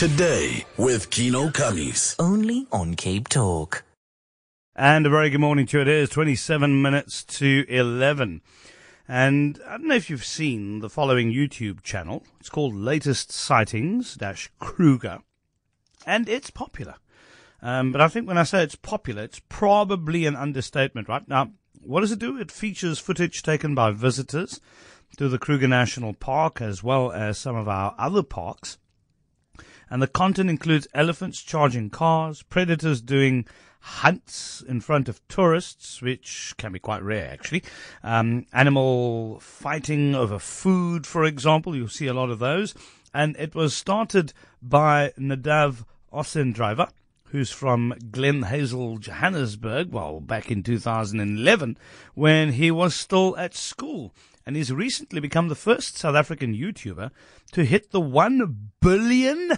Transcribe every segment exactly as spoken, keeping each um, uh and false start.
Today with Kino Kammies. Only on Cape Talk. And a very good morning to you. It is twenty-seven minutes to eleven. And I don't know if you've seen the following YouTube channel. It's called Latest Sightings dash Kruger. And it's popular. Um, but I think when I say it's popular, it's probably an understatement, right? Now, what does it do? It features footage taken by visitors to the Kruger National Park as well as some of our other parks. And the content includes elephants charging cars, predators doing hunts in front of tourists, which can be quite rare, actually. Um, animal fighting over food, for example. You'll see a lot of those. And it was started by Nadav Ossendriver, who's from Glen Hazel, Johannesburg, well, back in two thousand eleven, when he was still at school. And he's recently become the first South African YouTuber to hit the one billion...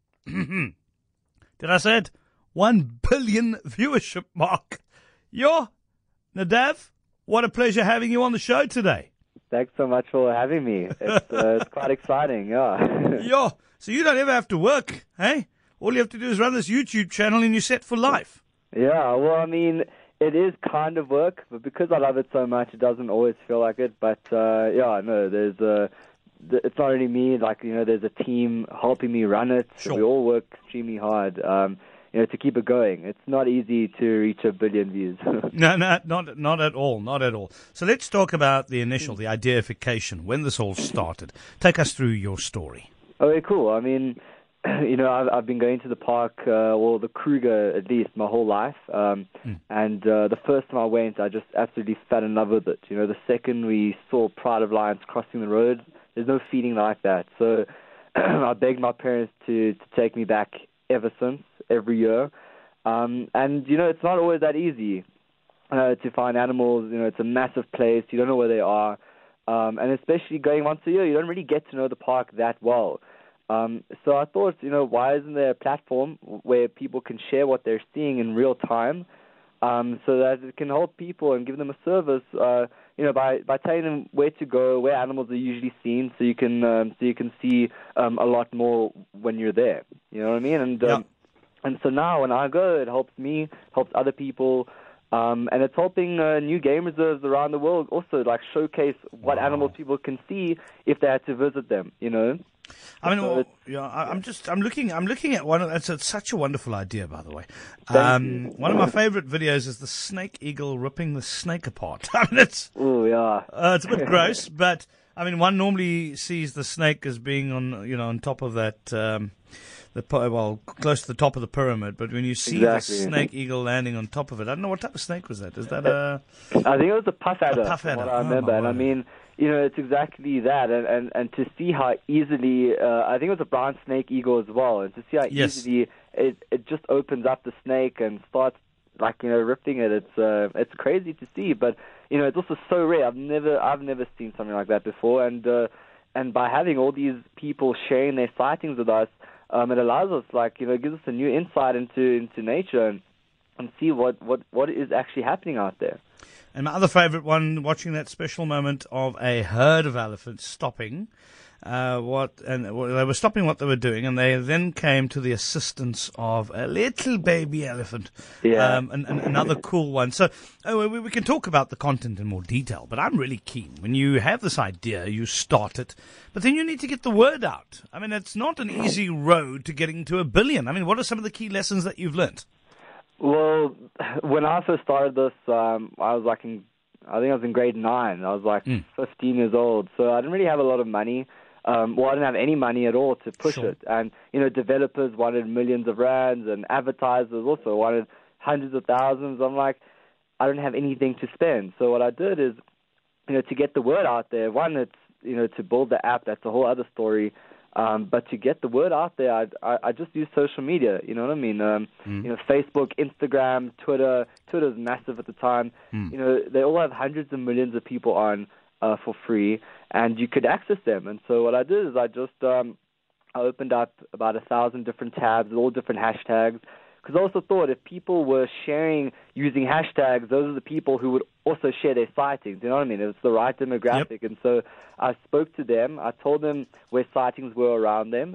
Did I say it? One billion viewership mark. Yo, Nadav, what a pleasure having you on the show today. Thanks so much for having me. It's, uh, it's quite exciting, yeah. Yo, so you don't ever have to work, hey? All you have to do is run this YouTube channel and you're set for life. Yeah, well, I mean, it is kind of work, but because I love it so much, it doesn't always feel like it. But, uh, yeah, no, there's a... It's not only me, like, you know, there's a team helping me run it. So sure. We all work extremely hard, um, you know, to keep it going. It's not easy to reach a billion views. no, no, not not at all, not at all. So let's talk about the initial, the ideification, when this all started. Take us through your story. Okay, cool. I mean, you know, I've, I've been going to the park, uh, or the Kruger at least, my whole life. Um, mm. And uh, the first time I went, I just absolutely fell in love with it. You know, the second we saw Pride of Lions crossing the road, there's no feeling like that. So I begged my parents to, to take me back ever since, every year. Um, and, you know, it's not always that easy uh, to find animals. You know, it's a massive place. You don't know where they are. Um, and especially going once a year, you don't really get to know the park that well. Um, so I thought, you know, why isn't there a platform where people can share what they're seeing in real time um, so that it can help people and give them a service uh you know, by, by telling them where to go, where animals are usually seen, so you can um, so you can see um, a lot more when you're there. You know what I mean? And um, yeah. and so now when I go, it helps me, helps other people, um, and it's helping uh, new game reserves around the world also, like showcase what wow. animals people can see if they had to visit them. You know. I mean, so well, yeah, I, I'm just, I'm looking, I'm looking at one. Of, it's, it's such a wonderful idea, by the way. Um, one of my favorite videos is the snake eagle ripping the snake apart. I mean, it's, oh yeah, uh, it's a bit gross, but I mean, one normally sees the snake as being on, you know, on top of that, um, the well, close to the top of the pyramid. But when you see exactly. the snake eagle landing on top of it, I don't know what type of snake was that. Is that a? I think it was a puff adder. A puff adder. From what I remember, oh, and I mean. You know, it's exactly that, and, and, and to see how easily, uh, I think it was a brown snake eagle as well, and to see how yes. easily it, it just opens up the snake and starts, like, you know, ripping it, it's uh, it's crazy to see, but, you know, it's also so rare. I've never I've never seen something like that before, and uh, and by having all these people sharing their sightings with us, um, it allows us, like, you know, it gives us a new insight into, into nature and, and see what, what, what is actually happening out there. And my other favourite one, watching that special moment of a herd of elephants stopping, uh, what and well, they were stopping what they were doing, and they then came to the assistance of a little baby elephant. Yeah. Um, and, and another cool one. So oh, we, we can talk about the content in more detail, but I'm really keen. When you have this idea, you start it, but then you need to get the word out. I mean, it's not an easy road to getting to a billion. I mean, what are some of the key lessons that you've learnt? Well, when I first started this, um, I was like in, I think I was in grade nine. I was like mm. fifteen years old, so I didn't really have a lot of money. Um, well, I didn't have any money at all to push sure. it. And, you know, developers wanted millions of rands, and advertisers also wanted hundreds of thousands. I'm like, I don't have anything to spend. So what I did is, you know, to get the word out there, one, it's, you know, to build the app, that's a whole other story. Um, but to get the word out there, I, I, I just use social media. You know what I mean? Um, mm. You know, Facebook, Instagram, Twitter. Twitter's massive at the time. Mm. You know, they all have hundreds of millions of people on uh, for free, and you could access them. And so what I did is I just um, I opened up about a thousand different tabs, all different hashtags. Because I also thought if people were sharing using hashtags, those are the people who would also share their sightings. You know what I mean? It's the right demographic. Yep. And so I spoke to them. I told them where sightings were around them.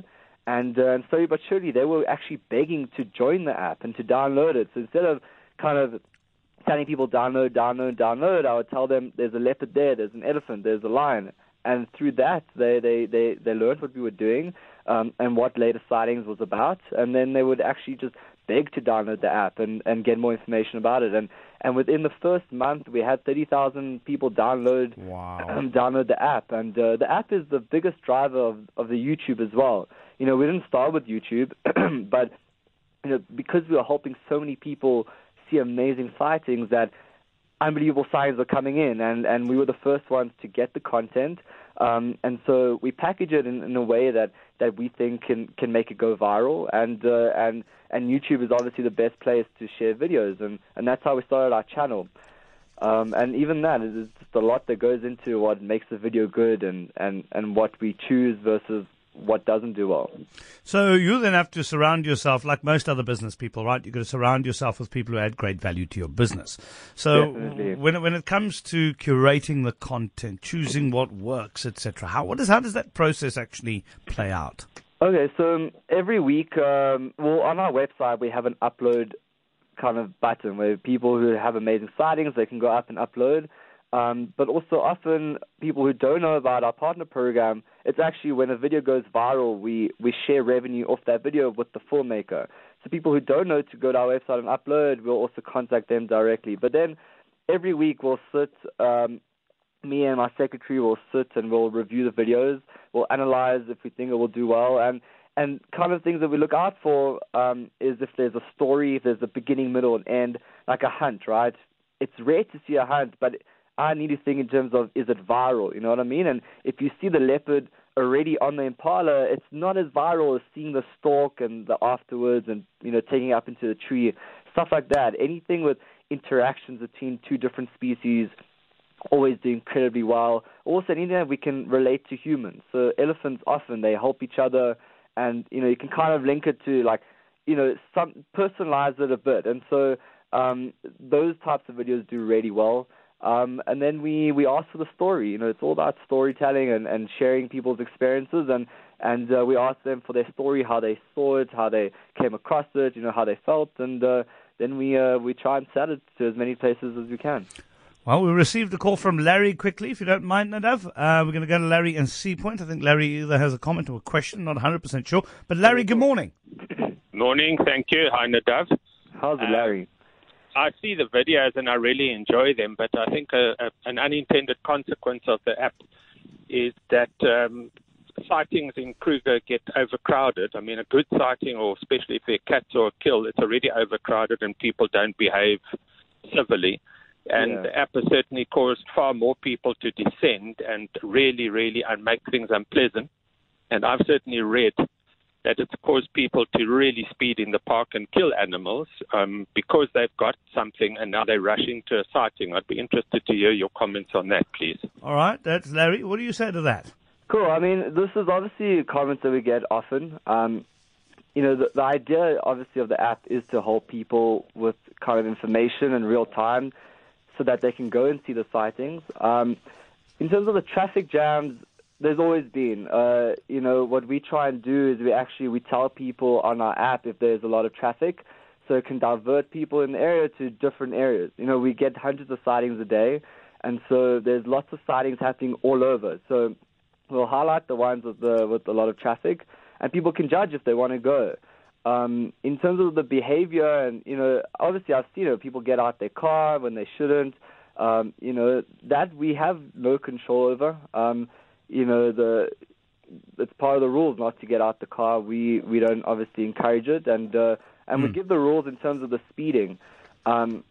And, uh, and slowly but surely, they were actually begging to join the app and to download it. So instead of kind of telling people download, download, download, I would tell them there's a leopard there, there's an elephant, there's a lion. And through that, they, they, they, they learned what we were doing um, and what Latest Sightings was about. And then they would actually just beg to download the app and, and get more information about it. And, and within the first month, we had thirty thousand people download Wow. um, download the app. And uh, the app is the biggest driver of, of the YouTube as well. You know, we didn't start with YouTube, but you know, because we were helping so many people see amazing sightings, that unbelievable sightings were coming in, and, and we were the first ones to get the content. Um, and so we package it in, in a way that, that we think can, can make it go viral. And, uh, and, and YouTube is obviously the best place to share videos, and, and that's how we started our channel. Um, and even that, there's just a lot that goes into what makes the video good and, and, and what we choose versus what doesn't do well. So you then have to surround yourself, like most other business people, right? You've got to surround yourself with people who add great value to your business. So Definitely. when when it comes to curating the content, choosing what works, et cetera, how what is how does that process actually play out? Okay, so um, every week, um, well, on our website we have an upload kind of button where people who have amazing sightings, they can go up and upload. Um, but also often people who don't know about our partner program, it's actually when a video goes viral, we, we share revenue off that video with the filmmaker. So people who don't know to go to our website and upload, we'll also contact them directly. But then every week we'll sit, um, me and my secretary will sit and we'll review the videos. We'll analyze if we think it will do well. And, and kind of things that we look out for um, is if there's a story, if there's a beginning, middle, and end, like a hunt, right? It's rare to see a hunt, but I need to think in terms of, is it viral? You know what I mean? And if you see the leopard already on the Impala, it's not as viral as seeing the stalk and the afterwards and, you know, taking it up into the tree, stuff like that. Anything with interactions between two different species always do incredibly well. Also, anything that we can relate to humans. So elephants often, they help each other, and, you know, you can kind of link it to, like, you know, some personalize it a bit. And so um, those types of videos do really well. Um, and then we, we ask for the story. You know, it's all about storytelling and, and sharing people's experiences, and, and uh, we ask them for their story, how they saw it, how they came across it, you know, how they felt, and uh, then we uh, we try and sell it to as many places as we can. Well, we received a call from Larry quickly, if you don't mind, Nadav. Uh, we're going to go to Larry in Sea Point. I think Larry either has a comment or a question, not one hundred percent sure. But Larry, good morning. Morning, thank you. Hi, Nadav. How's it, Larry? I see the videos and I really enjoy them, but I think a, a, an unintended consequence of the app is that um, sightings in Kruger get overcrowded. I mean, a good sighting, or especially if they're cats or a kill, it's already overcrowded and people don't behave civilly. And Yeah. the app has certainly caused far more people to descend and really, really and make things unpleasant. And I've certainly read that it's caused people to really speed in the park and kill animals um, because they've got something and now they're rushing to a sighting. I'd be interested to hear your comments on that, please. All right, that's Larry. What do you say to that? Cool. I mean, this is obviously comments that we get often. Um, you know, the, the idea, obviously, of the app is to help people with kind of information in real time so that they can go and see the sightings. Um, in terms of the traffic jams, there's always been. Uh, you know, what we try and do is we actually, we tell people on our app if there's a lot of traffic, so it can divert people in the area to different areas. You know, we get hundreds of sightings a day, and so there's lots of sightings happening all over. So we'll highlight the ones with the with a lot of traffic, and people can judge if they want to go. Um, in terms of the behavior, and, you know, obviously I've seen it, people get out their car when they shouldn't. Um, you know, that we have no control over. Um, You know, the it's part of the rules not to get out the car. We we don't obviously encourage it, and uh, and mm. we give the rules in terms of the speeding, um,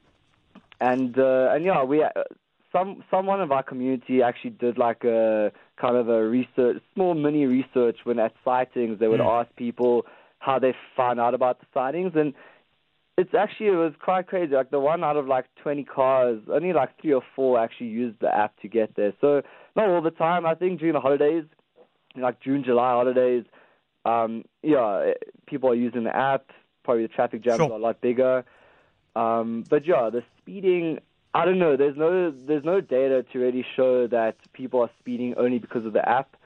and uh, and yeah, we uh, some someone of our community actually did like a kind of a research, small mini research when at sightings they would mm. ask people how they found out about the sightings, and it's actually, it was quite crazy. Like the one out of like twenty cars, only like three or four actually used the app to get there. So not all the time. I think during the holidays, like June, July holidays, um, yeah, people are using the app. Probably the traffic jams sure. are a lot bigger. Um, but yeah, the speeding, I don't know. There's no there's no data to really show that people are speeding only because of the app.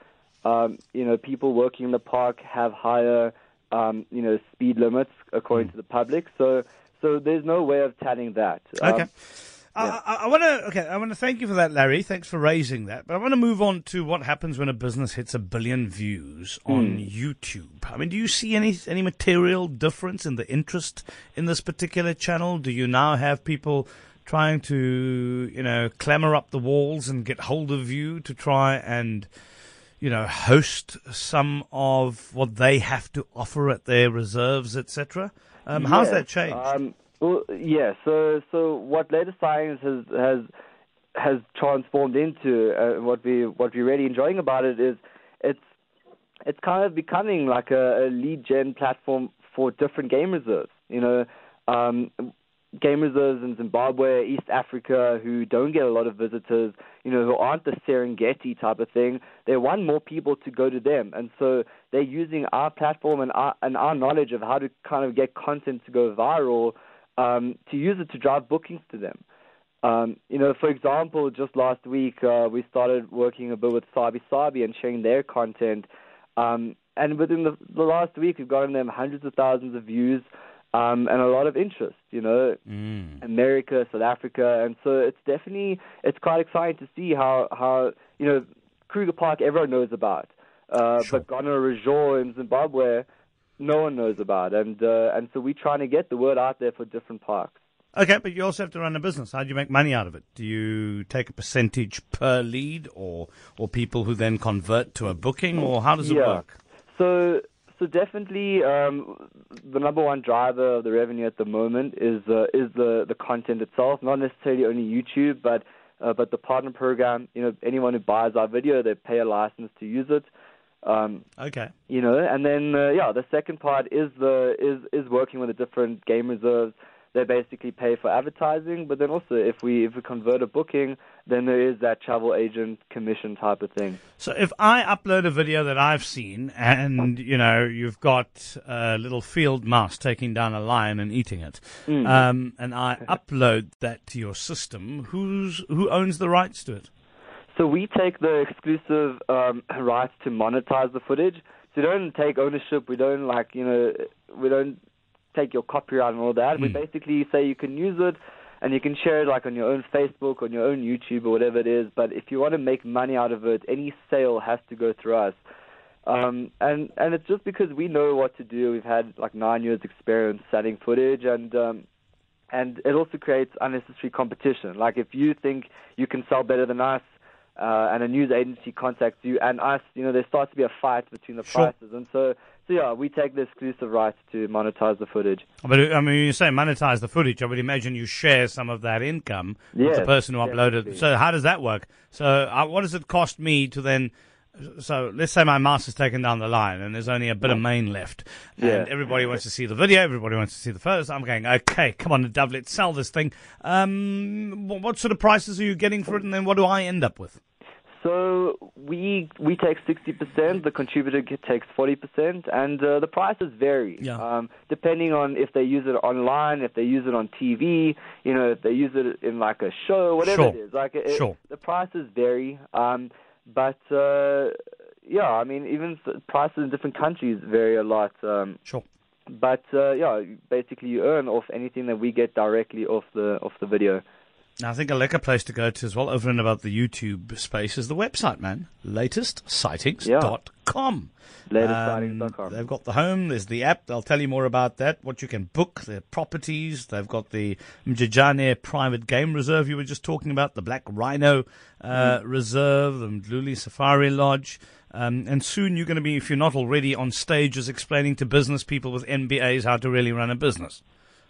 um, you know, people working in the park have higher, um, you know, speed limits according mm. to the public. So, so there's no way of telling that. Okay. Um, Yeah. I, I want to okay. I want to thank you for that, Larry. Thanks for raising that. But I want to move on to what happens when a business hits a billion views on mm. YouTube. I mean, do you see any any material difference in the interest in this particular channel? Do you now have people trying to, you know, clamor up the walls and get hold of you to try and, you know, host some of what they have to offer at their reserves, et cetera? Um, yes. How's that changed? Um, Well, yeah. So, so what Latest Sightings has has has transformed into, uh, what we what we're really enjoying about it is, it's it's kind of becoming like a, a lead gen platform for different game reserves. You know, um, game reserves in Zimbabwe, East Africa, who don't get a lot of visitors. You know, who aren't the Serengeti type of thing. They want more people to go to them, and so they're using our platform and our and our knowledge of how to kind of get content to go viral. Um, to use it to drive bookings to them. Um, you know, for example, just last week uh, we started working a bit with Sabi Sabi and sharing their content. Um, and within the, the last week, we've gotten them hundreds of thousands of views um, and a lot of interest, you know, mm. America, South Africa. And so it's definitely, it's quite exciting to see how, how you know, Kruger Park everyone knows about. Uh, sure. But Ghana Resort in Zimbabwe, no one knows about, and uh, and so we're trying to get the word out there for different parks. Okay, but you also have to run a business. How do you make money out of it? Do you take a percentage per lead, or or people who then convert to a booking, or how does it yeah. work? So so definitely, um, the number one driver of the revenue at the moment is uh, is the the content itself, not necessarily only YouTube, but uh, but the partner program. You know, anyone who buys our video, they pay a license to use it. Um, okay. You know, and then uh, yeah, the second part is the is is working with the different game reserves. They basically pay for advertising, but then also if we if we convert a booking, then there is that travel agent commission type of thing. So if I upload a video that I've seen, and you know you've got a little field mouse taking down a lion and eating it, mm. um, and I upload that to your system, who's who owns the rights to it? So we take the exclusive um, rights to monetize the footage. So we don't take ownership. We don't like you know we don't take your copyright and all that. Mm. We basically say you can use it and you can share it like on your own Facebook, on your own YouTube, or whatever it is. But if you want to make money out of it, any sale has to go through us. Um, and and it's just because we know what to do. We've had like nine years experience selling footage, and um, and it also creates unnecessary competition. Like if you think you can sell better than us, Uh, and a news agency contacts you and us, you know, there starts to be a fight between the sure. prices. And so, so, yeah, we take the exclusive rights to monetize the footage. But, I mean, you say monetize the footage, I would imagine you share some of that income yes, with the person who definitely. uploaded. So how does that work? So uh, what does it cost me to then... So let's say my mouse is taken down the line and there's only a bit of main left. And yeah. everybody wants to see the video, everybody wants to see the photos. I'm going, okay, come on, Dove, let's sell this thing. Um, what sort of prices are you getting for it, and then what do I end up with? So we we take sixty percent, the contributor takes forty percent, and uh, the prices vary, yeah. um, depending on if they use it online, if they use it on T V, you know, if they use it in like a show, whatever sure. it is. Like it, sure. The prices vary, um, but uh, yeah, I mean, even prices in different countries vary a lot. Um, sure. But uh, yeah, basically you earn off anything that we get directly off the off the video. Now, I think a lekker place to go to as well, over and about the YouTube space, is the website, man. latest sightings dot com. Yeah. latest sightings dot com. Um, they've got the home, there's the app, they'll tell you more about that, what you can book, their properties. They've got the Mjajane Private Game Reserve you were just talking about, the Black Rhino uh, mm. Reserve, the Mdluli Safari Lodge. Um, and soon you're going to be, if you're not already, on stages explaining to business people with M B As how to really run a business.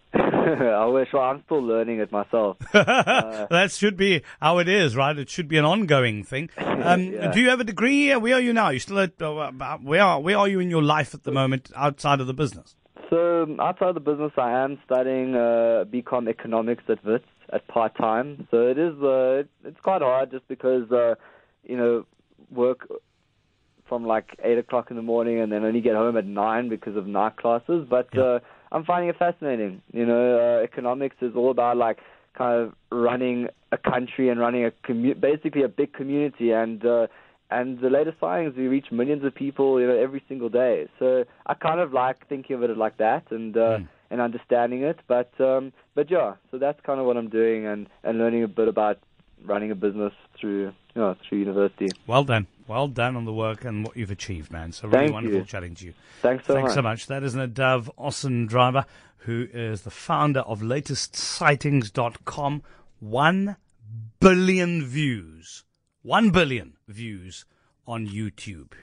I wish. Well, I'm still learning it myself. Uh, that should be how it is, right? It should be an ongoing thing. Um, yeah. Do you have a degree? Where are you now? You still at? Uh, where are Where are you in your life at the moment, outside of the business? So outside of the business, I am studying uh, B Com Economics at Wits at part time. So it is. Uh, it's quite hard, just because uh, you know work from like eight o'clock in the morning and then only get home at nine because of night classes. But yeah. uh, I'm finding it fascinating. You know, uh, economics is all about like kind of running a country and running a commu- basically a big community, and uh, and the latest sightings, we reach millions of people, you know, every single day. So I kind of like thinking of it like that and uh, mm. and understanding it. But um, but yeah, so that's kind of what I'm doing and, and learning a bit about running a business through you know through university. Well done, well done on the work and what you've achieved, man. So really Thank wonderful you. chatting to you. Thanks so Thanks much. so much. That is Nadav Ossendriver, who is the founder of latest sightings dot com. One billion views. One billion views on YouTube.